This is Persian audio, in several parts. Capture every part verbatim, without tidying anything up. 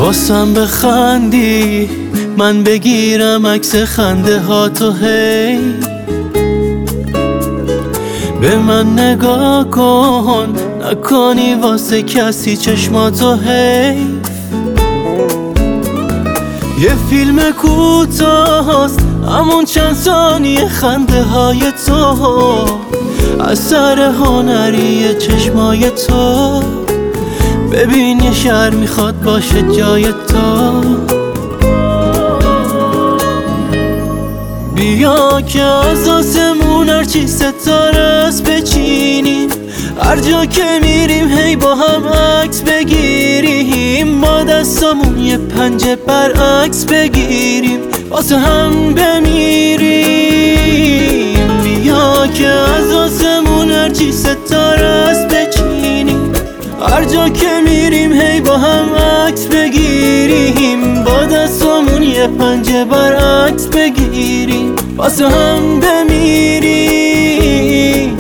واسم بخندی من بگیرم عکس خنده ها تو هی به من نگاه کن نکنی واسه کسی چشماتو هی یه فیلم کوتاست همون چند ثانیه خنده های تو اثر هنری چشمای تو ببین یه شهر میخواد باشه جای تو بیا که از آسمون هرچی ستاره است بچینیم هر جا که میریم هی با هم عکس بگیریم با دستامون یه پنجه برعکس بگیریم واسه هم بمیریم بیا که از آسمون هرچی ستاره است بچینیم هر جا که میریم هی با هم عکس بگیریم با دستامون یه پنجه برعکس بگیریم واسه هم بمیریم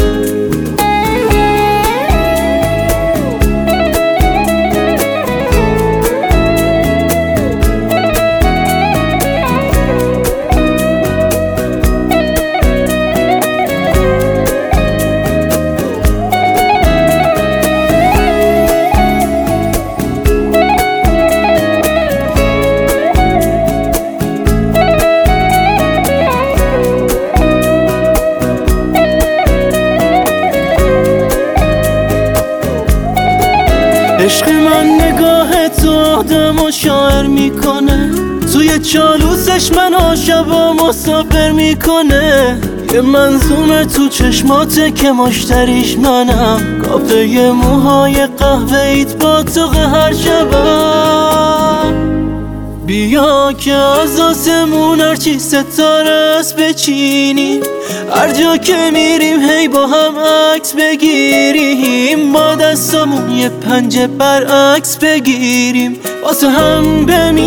عشق من نگاه تو آدم و شاعر میکنه توی چالوسش من شبا مسافر میکنه یه منظومه تو چشماته که مشتریش منم کافه موهای قهوه‌ایت با تو هر شبم بیا که از آسمون هرچی ستاره است بچینیم هر جا که میریم هی با هم عکس بگیریم با دستامون یه پنجه برعکس بگیریم واسه هم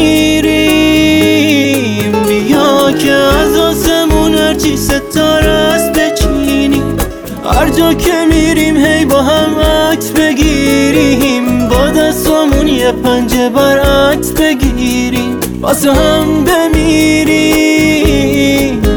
بمیریم بیا که از آسمون هرچی ستاره است بچینیم هر جا که میریم هی با هم عکس بگیریم با دستامون یه پنجه برعکس بگیریم واسه هم بمیریم